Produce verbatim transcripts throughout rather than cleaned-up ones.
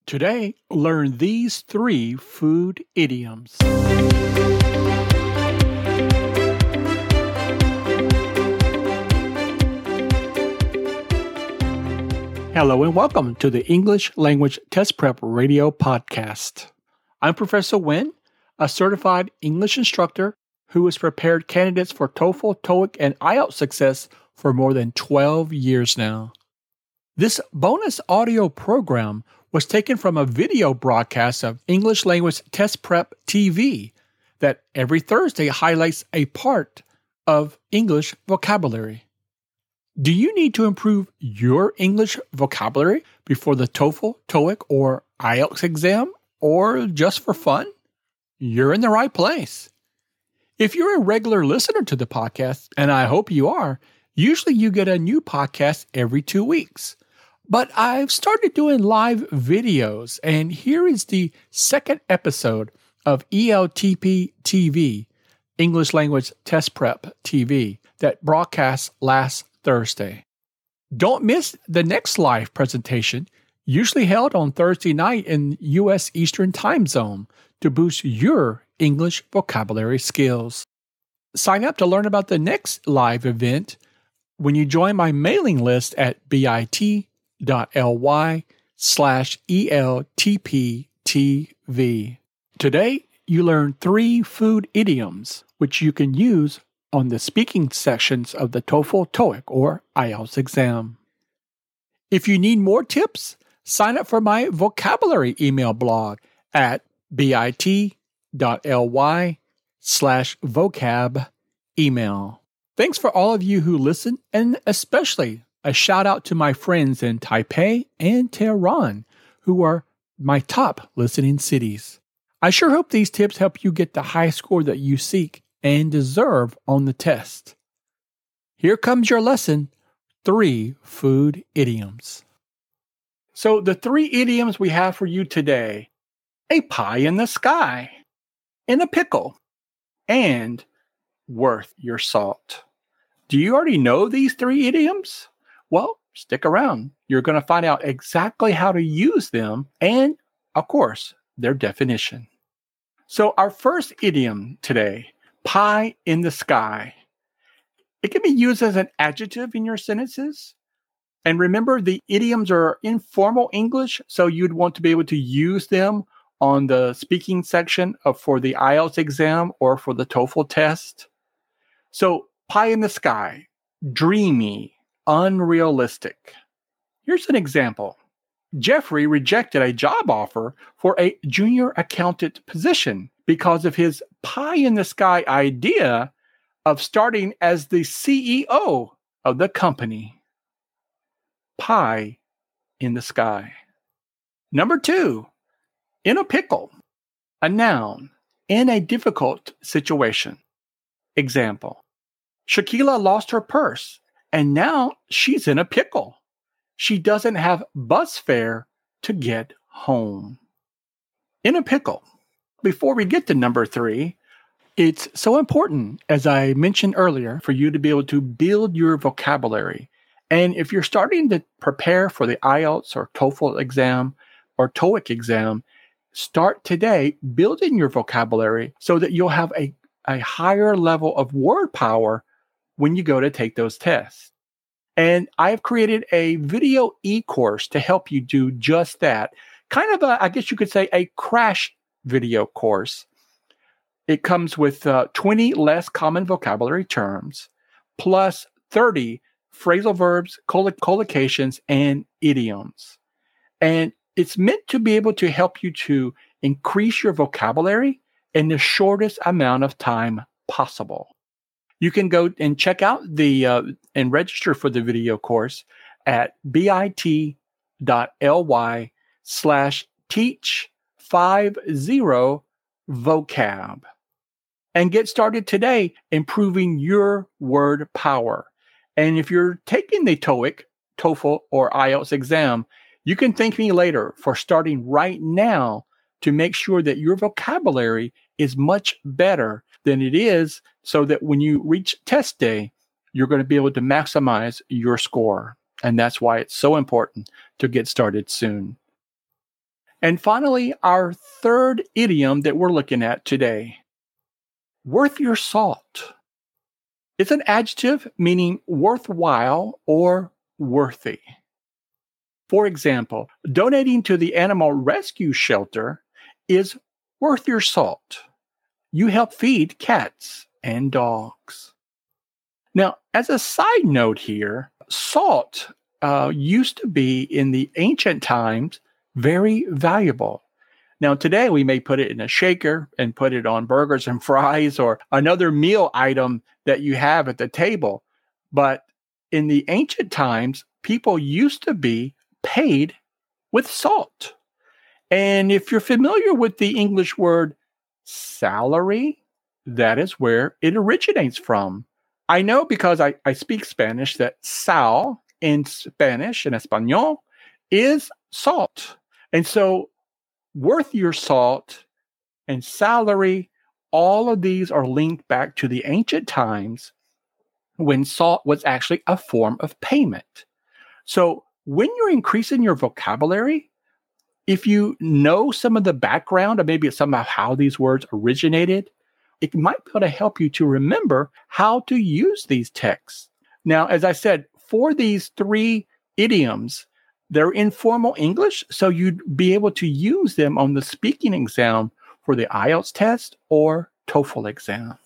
Today, learn these three food idioms. Hello and welcome to the English Language Test Prep Radio Podcast. I'm Professor Wynn, a certified English instructor who has prepared candidates for TOEFL, TOEIC, and I E L T S success for more than twelve years now. This bonus audio program was taken from a video broadcast of English Language Test Prep T V that every Thursday highlights a part of English vocabulary. Do you need to improve your English vocabulary before the TOEFL, TOEIC, or I E L T S exam, or just for fun? You're in the right place. If you're a regular listener to the podcast, and I hope you are, usually you get a new podcast every two weeks. But I've started doing live videos, and here is the second episode of E L T P T V, English Language Test Prep T V, that broadcast last Thursday. Don't miss the next live presentation, usually held on Thursday night in U S Eastern Time Zone, to boost your English vocabulary skills. Sign up to learn about the next live event when you join my mailing list at bit.ly slash ELTPTV. Today, you learn three food idioms, which you can use on the speaking sections of the TOEFL, TOEIC, or I E L T S exam. If you need more tips, sign up for my vocabulary email blog at bit.ly slash vocab email. Thanks for all of you who listen, and especially a shout out to my friends in Taipei and Tehran, who are my top listening cities. I sure hope these tips help you get the high score that you seek and deserve on the test. Here comes your lesson, three food idioms. So the three idioms we have for you today: a pie in the sky, in a pickle, and worth your salt. Do you already know these three idioms? Well, stick around. You're going to find out exactly how to use them and, of course, their definition. So our first idiom today, pie in the sky. It can be used as an adjective in your sentences. And remember, the idioms are informal English, so you'd want to be able to use them on the speaking section of, for the I E L T S exam or for the TOEFL test. So, pie in the sky, dreamy, unrealistic. Here's an example. Jeffrey rejected a job offer for a junior accountant position because of his pie-in-the-sky idea of starting as the C E O of the company. Pie in the sky. Number two, in a pickle. A noun, in a difficult situation. Example. Shakila lost her purse, and now she's in a pickle. She doesn't have bus fare to get home. In a pickle. Before we get to number three, it's so important, as I mentioned earlier, for you to be able to build your vocabulary. And if you're starting to prepare for the I E L T S or TOEFL exam or TOEIC exam, start today building your vocabulary so that you'll have a, a higher level of word power when you go to take those tests. And I've created a video e-course to help you do just that. Kind of a, I guess you could say, a crash video course. It comes with uh, twenty less common vocabulary terms, plus thirty phrasal verbs, collocations, and idioms. And it's meant to be able to help you to increase your vocabulary in the shortest amount of time possible. You can go and check out the uh, and register for the video course at bit.ly slash teach five zero vocab and get started today improving your word power. And if you're taking the TOEIC, TOEFL, or I E L T S exam, you can thank me later for starting right now to make sure that your vocabulary is much better than it is, so that when you reach test day, you're going to be able to maximize your score. And that's why it's so important to get started soon. And finally, our third idiom that we're looking at today, worth your salt. It's an adjective meaning worthwhile or worthy. For example, donating to the animal rescue shelter is worth your salt. You help feed cats and dogs. Now, as a side note here, salt uh, used to be in the ancient times very valuable. Now, today we may put it in a shaker and put it on burgers and fries or another meal item that you have at the table. But in the ancient times, people used to be paid with salt. And if you're familiar with the English word salary, that is where it originates from. I know because I, I speak Spanish that sal in Spanish, in Espanol, is salt. And so worth your salt and salary, all of these are linked back to the ancient times when salt was actually a form of payment. So when you're increasing your vocabulary, if you know some of the background or maybe some of how these words originated, it might be able to help you to remember how to use these texts. Now, as I said, for these three idioms, they're informal English, so you'd be able to use them on the speaking exam for the I E L T S test or TOEFL exam.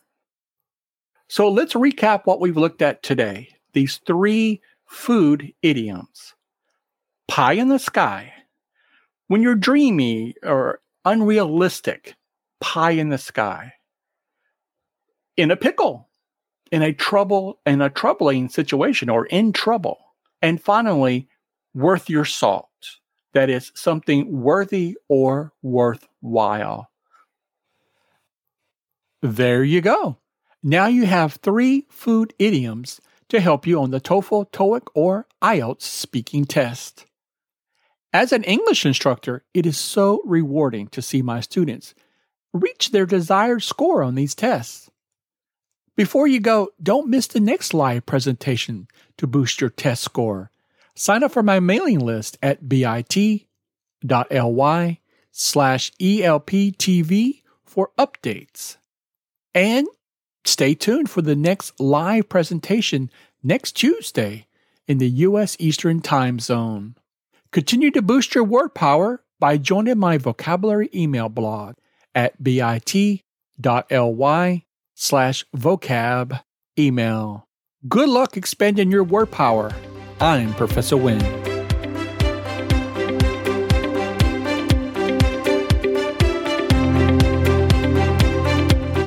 So let's recap what we've looked at today. These three food idioms. Pie in the sky. When you're dreamy or unrealistic, pie in the sky. In a pickle, in a trouble, in a troubling situation or in trouble. And finally, worth your salt. That is something worthy or worthwhile. There you go. Now you have three food idioms to help you on the TOEFL, TOEIC, or I E L T S speaking test. As an English instructor, it is so rewarding to see my students reach their desired score on these tests. Before you go, don't miss the next live presentation to boost your test score. Sign up for my mailing list at bit.ly slash ELPTV for updates. And stay tuned for the next live presentation next Tuesday in the U S Eastern Time Zone. Continue to boost your word power by joining my vocabulary email blog at bit.ly slash vocab email. Good luck expanding your word power. I'm Professor Wynn.